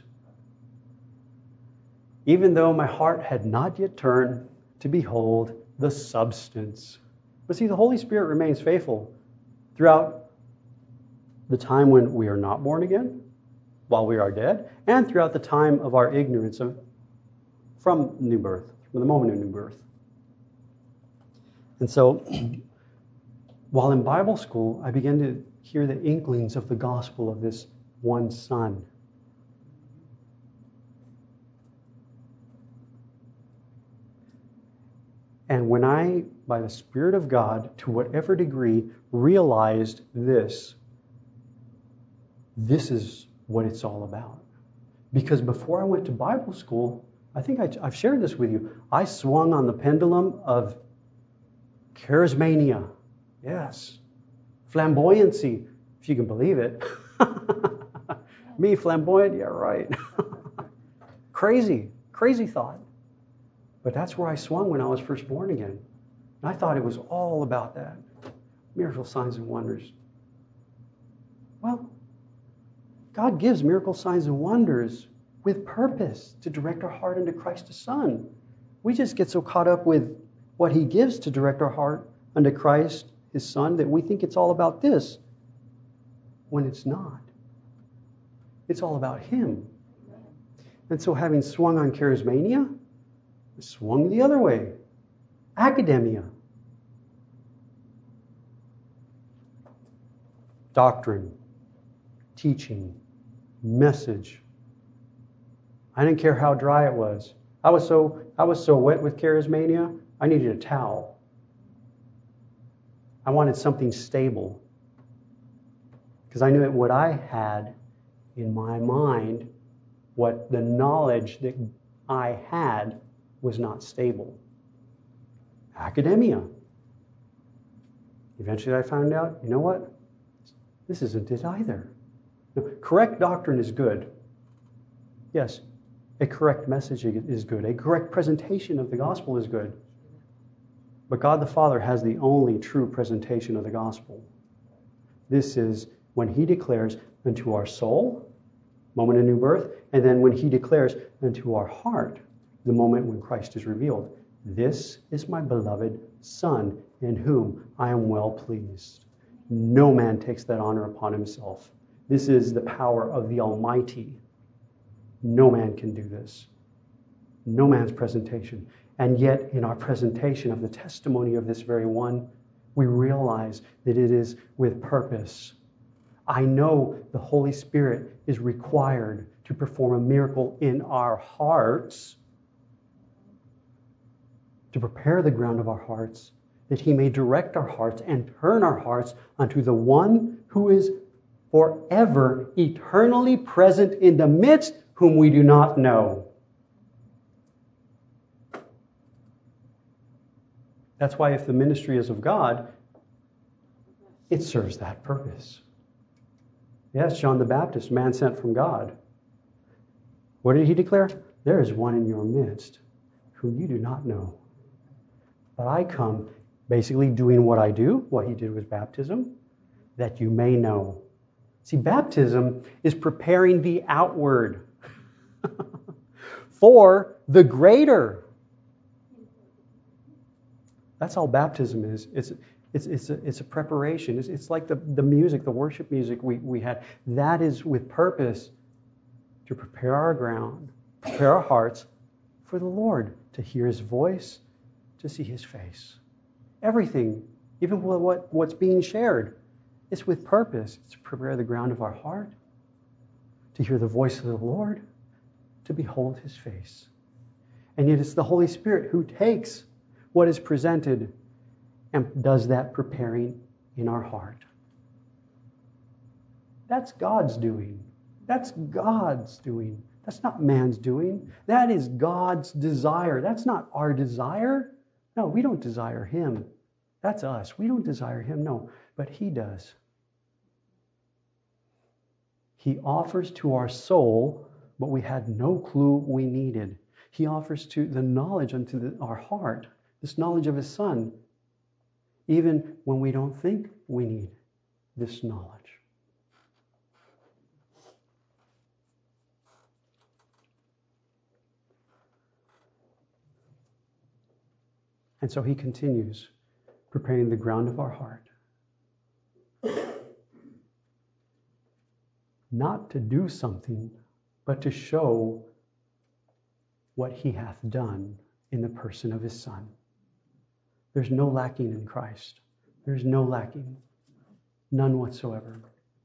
Even though my heart had not yet turned to behold the substance. But see, the Holy Spirit remains faithful throughout the time when we are not born again, while we are dead, and throughout the time of our ignorance of, from new birth, from the moment of new birth. And so, while in Bible school, I began to hear the inklings of the gospel of this one Son. And when I, by the Spirit of God, to whatever degree, realized this, this is what it's all about. Because before I went to Bible school, I think I, I've shared this with you, I swung on the pendulum of charismania. Yes. Flamboyancy, if you can believe it. Me, flamboyant? Yeah, right. Crazy, crazy thought. But that's where I swung when I was first born again. And I thought it was all about that. Miracles, signs, and wonders. Well, God gives miracle signs and wonders with purpose to direct our heart into Christ the Son. We just get so caught up with what He gives to direct our heart unto Christ, His Son, that we think it's all about this, when it's not. It's all about Him. And so having swung on charismania, I swung the other way. Academia. Doctrine. Teaching. Message. I didn't care how dry it was. I was so I was so wet with charismania, I needed a towel. I wanted something stable. Because I knew that what I had in my mind, what the knowledge that I had was not stable. Academia. Eventually I found out, you know what? This isn't it either. No, correct doctrine is good. Yes, a correct message is good. A correct presentation of the gospel is good. But God the Father has the only true presentation of the gospel. This is when He declares unto our soul, moment of new birth, and then when He declares unto our heart, the moment when Christ is revealed. This is my beloved Son, in whom I am well pleased. No man takes that honor upon himself. This is the power of the Almighty. No man can do this. No man's presentation. And yet, in our presentation of the testimony of this very one, we realize that it is with purpose. I know the Holy Spirit is required to perform a miracle in our hearts, to prepare the ground of our hearts, that He may direct our hearts and turn our hearts unto the one who is forever, eternally present in the midst, whom we do not know. That's why if the ministry is of God, it serves that purpose. Yes, John the Baptist, man sent from God. What did he declare? There is one in your midst whom you do not know. But I come basically doing what I do, what he did with baptism, that you may know. See, baptism is preparing the outward for the greater. That's all baptism is. It's it's it's a, it's a preparation. It's, it's like the, the music, the worship music we, we had. That is with purpose to prepare our ground, prepare our hearts for the Lord, to hear His voice, to see His face. Everything, even what, what's being shared, it's with purpose. It's to prepare the ground of our heart, to hear the voice of the Lord, to behold His face. And yet it's the Holy Spirit who takes what is presented and does that preparing in our heart. That's God's doing. That's God's doing. That's not man's doing. That is God's desire. That's not our desire. No, we don't desire Him. That's us. We don't desire Him, no. But He does. He offers to our soul what we had no clue we needed. He offers to the knowledge unto the, our heart, this knowledge of His Son, even when we don't think we need this knowledge. And so He continues, preparing the ground of our heart. Not to do something, but to show what He hath done in the person of His Son. There's no lacking in Christ. There's no lacking. None whatsoever.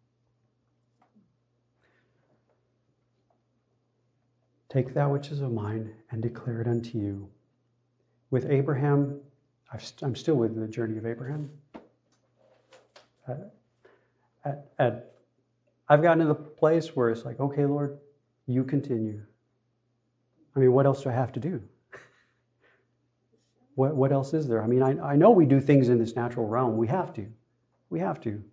Take that which is of mine and declare it unto you. With Abraham, I'm still with the journey of Abraham. At, at, at, I've gotten to the place where it's like, okay, Lord, you continue. I mean, what else do I have to do? What, what else is there? I mean, I, I know we do things in this natural realm. We have to. We have to.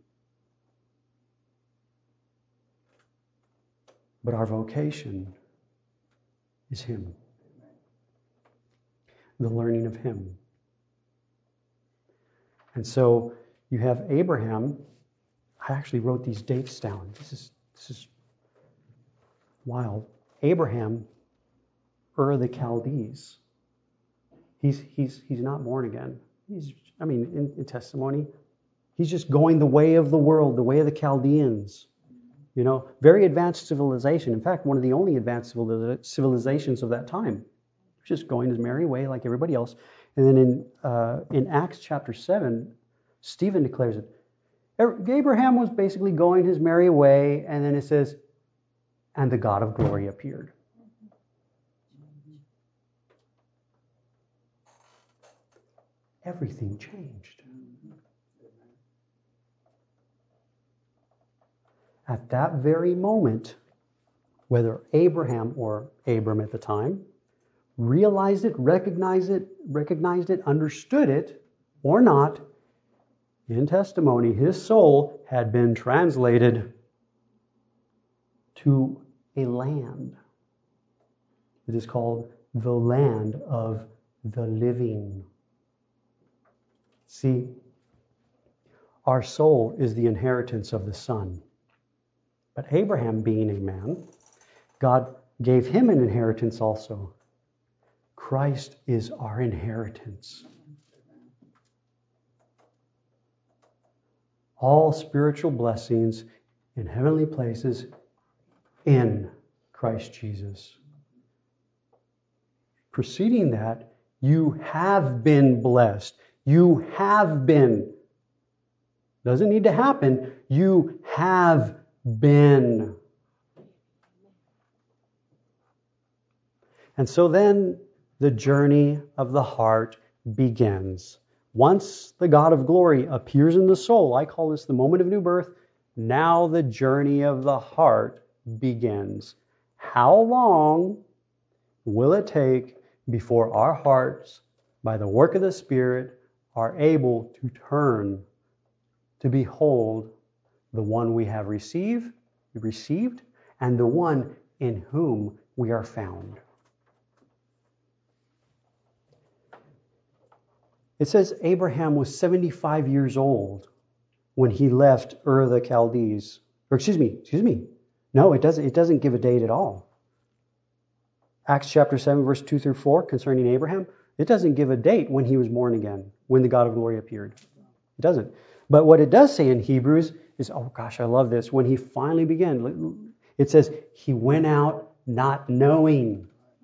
But our vocation is Him. The learning of Him. And so you have Abraham. I actually wrote these dates down. This is this is wild. Abraham, Ur of the Chaldees. He's he's he's not born again. He's I mean in, in testimony, he's just going the way of the world, the way of the Chaldeans. You know, very advanced civilization. In fact, one of the only advanced civilizations of that time. Just going his merry way like everybody else. And then in uh, in Acts chapter seven, Stephen declares it. Abraham was basically going his merry way, and then it says, and the God of glory appeared. Everything changed. At that very moment, whether Abraham or Abram at the time realized it, recognized it, recognized it, understood it, or not, in testimony, his soul had been translated to a land. It is called the land of the living. See, our soul is the inheritance of the Son. But Abraham, being a man, God gave him an inheritance also. Christ is our inheritance. All spiritual blessings in heavenly places in Christ Jesus. Preceding that, you have been blessed. You have been. Doesn't need to happen. You have been. And so then the journey of the heart begins. Once the God of glory appears in the soul, I call this the moment of new birth, now the journey of the heart begins. How long will it take before our hearts, by the work of the Spirit, are able to turn to behold the one we have received, received, and the one in whom we are found? It says Abraham was seventy-five years old when he left Ur of the Chaldees. Or excuse me, excuse me. No, it doesn't, it doesn't give a date at all. Acts chapter seven, verse two through four, concerning Abraham, it doesn't give a date when he was born again, when the God of glory appeared. It doesn't. But what it does say in Hebrews is, oh gosh, I love this. When he finally began, it says, he went out not knowing.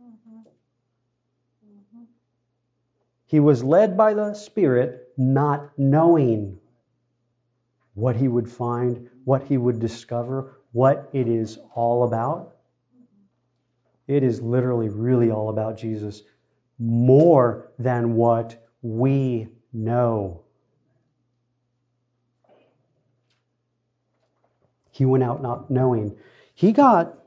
He was led by the Spirit, not knowing what he would find, what he would discover, what it is all about. It is literally really all about Jesus, more than what we know. He went out not knowing. He got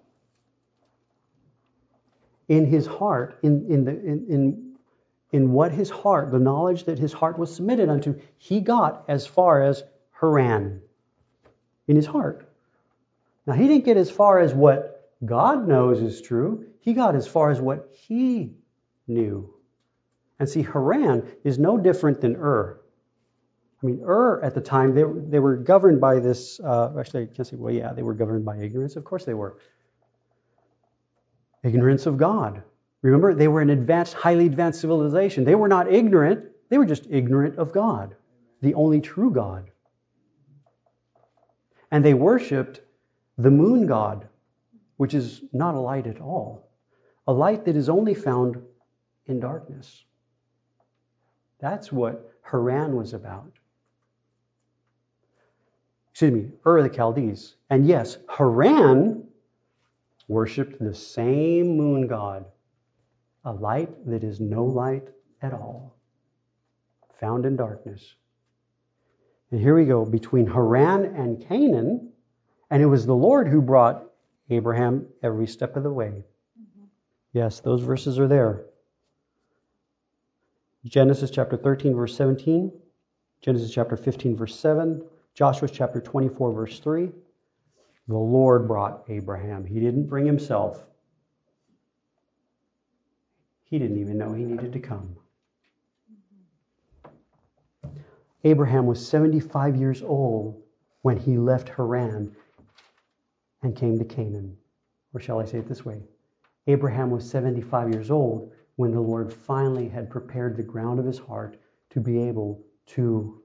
in his heart, in, in the in, in in what his heart, the knowledge that his heart was submitted unto, he got as far as Haran in his heart. Now, he didn't get as far as what God knows is true. He got as far as what he knew. And see, Haran is no different than Ur. I mean, Ur at the time, they, they were governed by this, uh, actually, I can't say, well, yeah, they were governed by ignorance. Of course they were. Ignorance of God. Remember, they were an advanced, highly advanced civilization. They were not ignorant. They were just ignorant of God, the only true God. And they worshipped the moon god, which is not a light at all. A light that is only found in darkness. That's what Haran was about. Excuse me, Ur of the Chaldees. And yes, Haran worshipped the same moon god. A light that is no light at all, found in darkness. And here we go, between Haran and Canaan, and it was the Lord who brought Abraham every step of the way. Mm-hmm. Yes, those verses are there. Genesis chapter thirteen, verse seventeen, Genesis chapter fifteen, verse seven, Joshua chapter twenty-four, verse three. The Lord brought Abraham. He didn't bring himself. He didn't even know he needed to come. Abraham was seventy-five years old when he left Haran and came to Canaan. Or shall I say it this way? Abraham was seventy-five years old when the Lord finally had prepared the ground of his heart to be able to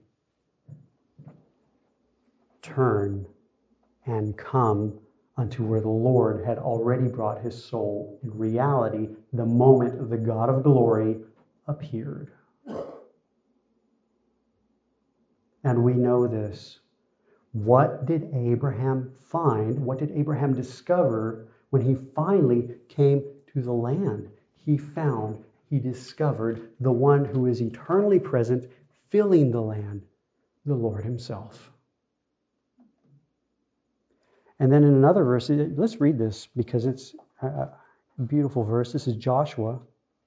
turn and come unto where the Lord had already brought his soul. In reality, the moment of the God of glory appeared. And we know this. What did Abraham find? What did Abraham discover when he finally came to the land? He found, he discovered the one who is eternally present, filling the land, the Lord himself. And then in another verse, let's read this because it's a beautiful verse. This is Joshua.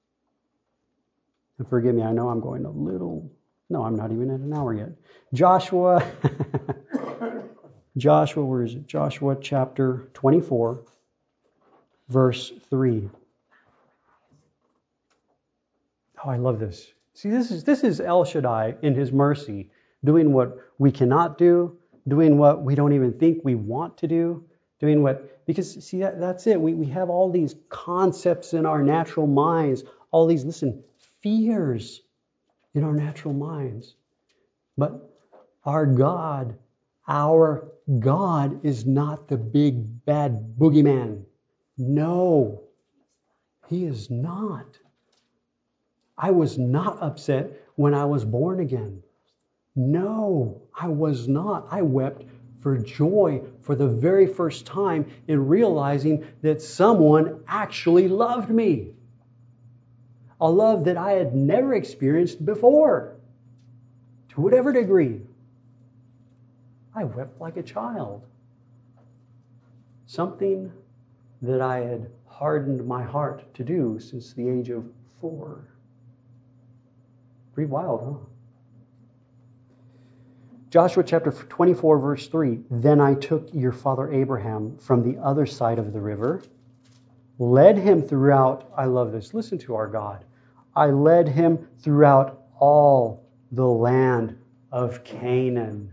And forgive me, I know I'm going a little, no, I'm not even at an hour yet. Joshua, Joshua, where is it? Joshua chapter twenty-four, verse three. Oh, I love this. See, this is this is El Shaddai in his mercy, doing what we cannot do, doing what we don't even think we want to do, doing what, because see, that, that's it. We, we have all these concepts in our natural minds, all these, listen, fears in our natural minds. But our God, our God is not the big bad boogeyman. No, He is not. I was not upset when I was born again. No, I was not. I wept for joy for the very first time in realizing that someone actually loved me. A love that I had never experienced before. To whatever degree. I wept like a child. Something that I had hardened my heart to do since the age of four. Pretty wild, huh? Joshua chapter twenty-four, verse three. Then I took your father Abraham from the other side of the river, led him throughout, I love this, listen to our God. I led him throughout all the land of Canaan.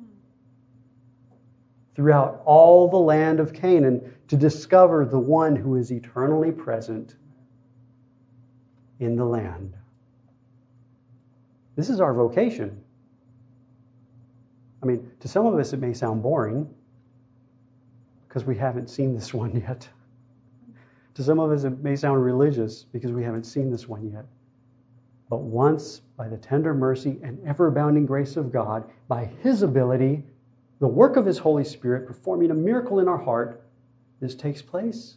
Throughout all the land of Canaan to discover the one who is eternally present in the land. This is our vocation. I mean, to some of us it may sound boring because we haven't seen this one yet. To some of us it may sound religious because we haven't seen this one yet. But once, by the tender mercy and ever-abounding grace of God, by His ability, the work of His Holy Spirit performing a miracle in our heart, this takes place.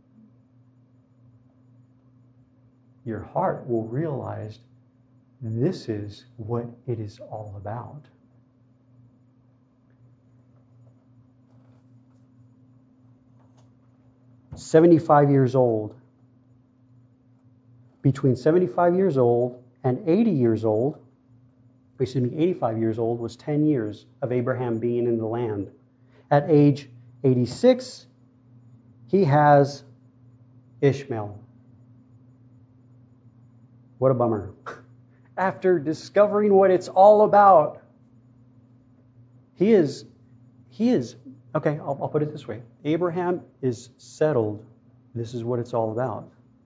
Your heart will realize this is what it is all about. seventy-five years old. Between seventy-five years old and eighty years old, excuse me, eighty-five years old was ten years of Abraham being in the land. At age eighty-six, he has Ishmael. What a bummer. After discovering what it's all about, he is, he is, okay, I'll, I'll put it this way. Abraham is settled. This is what it's all about.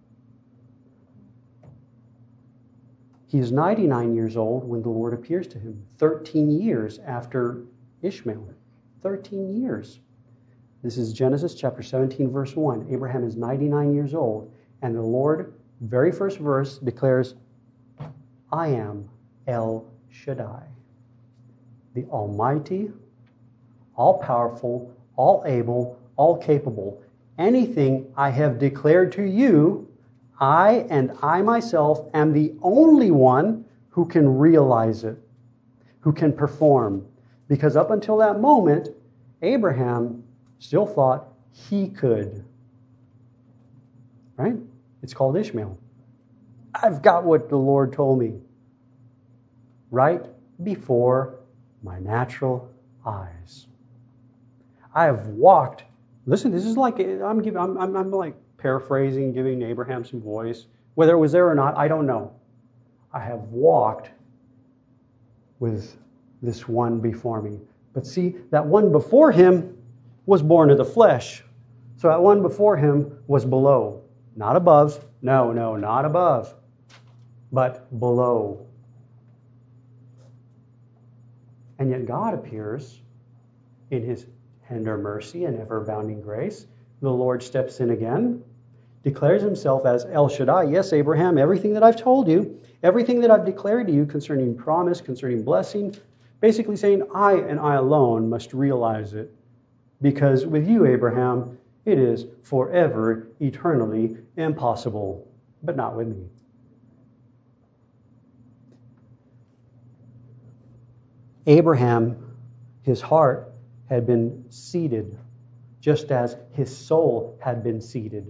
He is ninety-nine years old when the Lord appears to him. thirteen years after Ishmael. thirteen years. This is Genesis chapter seventeen, verse one. Abraham is ninety-nine years old. And the Lord, very first verse, declares, I am El Shaddai. The Almighty, all-powerful, all-able, all-capable. Anything I have declared to you, I and I myself am the only one who can realize it, who can perform. Because up until that moment, Abraham still thought he could. Right? It's called Ishmael. I've got what the Lord told me. Right before my natural eyes. I have walked. Listen, this is like I'm giving. I'm, I'm, I'm like paraphrasing, giving Abraham some voice. Whether it was there or not, I don't know. I have walked with this one before me. But see, that one before him was born of the flesh. So that one before him was below, not above. No, no, not above, but below. And yet God appears in His tender mercy and ever-abounding grace. The Lord steps in again, declares Himself as El Shaddai. Yes, Abraham, everything that I've told you, everything that I've declared to you concerning promise, concerning blessing, basically saying I and I alone must realize it. Because with you, Abraham, it is forever, eternally impossible, but not with me. Abraham, his heart had been seated, just as his soul had been seated.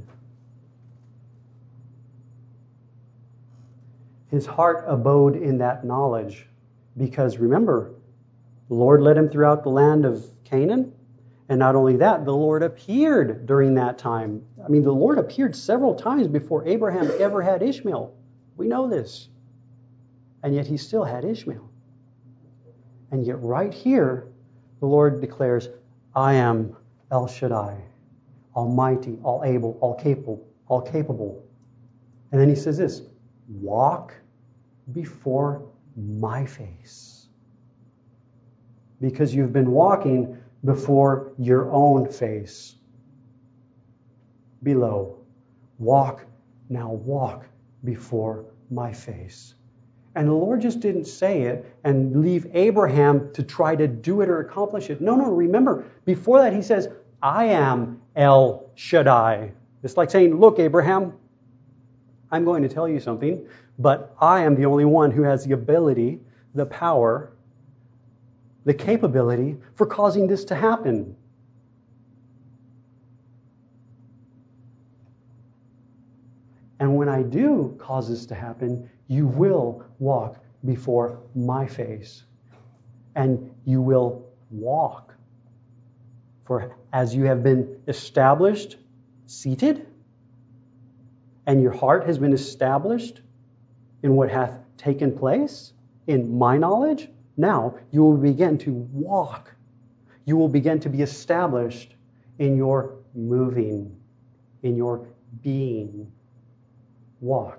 His heart abode in that knowledge, because remember, the Lord led him throughout the land of Canaan, and not only that, the Lord appeared during that time. I mean, the Lord appeared several times before Abraham ever had Ishmael. We know this. And yet he still had Ishmael. And yet right here, the Lord declares, I am El Shaddai, Almighty, all able, all capable, all capable. And then he says this, walk before my face. Because you've been walking before your own face. Below, walk, now walk before my face. And the Lord just didn't say it and leave Abraham to try to do it or accomplish it. No, no, remember, before that he says, I am El Shaddai. It's like saying, look, Abraham, I'm going to tell you something, but I am the only one who has the ability, the power, the capability for causing this to happen. And when I do cause this to happen, you will walk before my face. And you will walk. For as you have been established, seated, and your heart has been established in what hath taken place, in my knowledge, now you will begin to walk. You will begin to be established in your moving, in your being. Walk.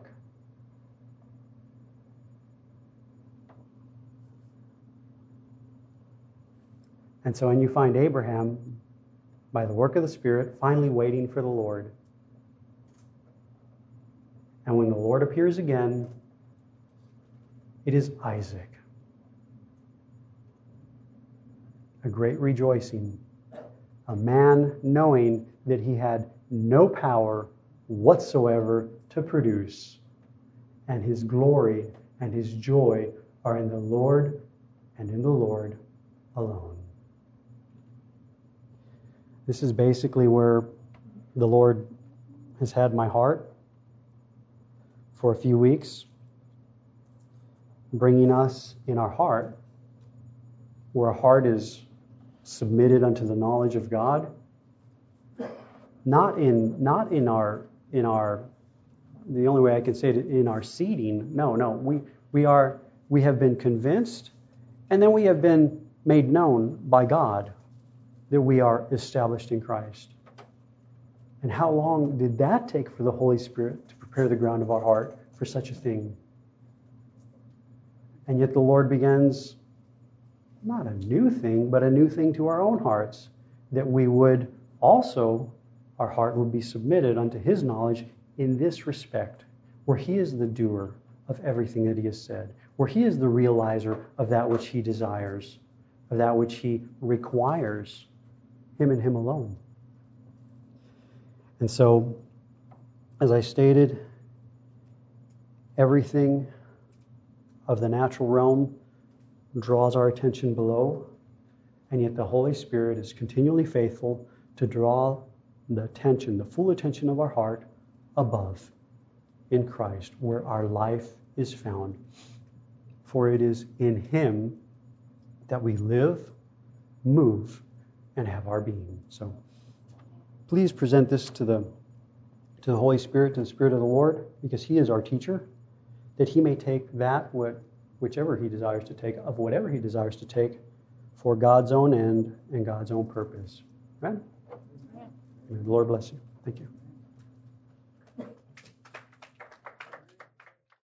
And so when you find Abraham, by the work of the Spirit, finally waiting for the Lord. And when the Lord appears again, it is Isaac. A great rejoicing. A man knowing that he had no power whatsoever to produce. And his glory and his joy are in the Lord and in the Lord alone. This is basically where the Lord has had my heart for a few weeks, bringing us in our heart, where our heart is submitted unto the knowledge of God, not in not in our in our the only way I can say it, in our seating. No, no, we we are we have been convinced, and then we have been made known by God that we are established in Christ. And how long did that take for the Holy Spirit to prepare the ground of our heart for such a thing? And yet the Lord begins not a new thing, but a new thing to our own hearts, that we would also, our heart would be submitted unto His knowledge in this respect, where He is the doer of everything that He has said, where He is the realizer of that which He desires, of that which He requires, Him and Him alone. And so, as I stated, everything of the natural realm draws our attention below, and yet the Holy Spirit is continually faithful to draw the attention, the full attention of our heart above, in Christ, where our life is found. For it is in Him that we live, move, and have our being. So please present this to the to the Holy Spirit, to the Spirit of the Lord, because He is our teacher, that He may take that what whichever He desires to take, of whatever He desires to take, for God's own end and God's own purpose. Right? May the Lord bless you. Thank you.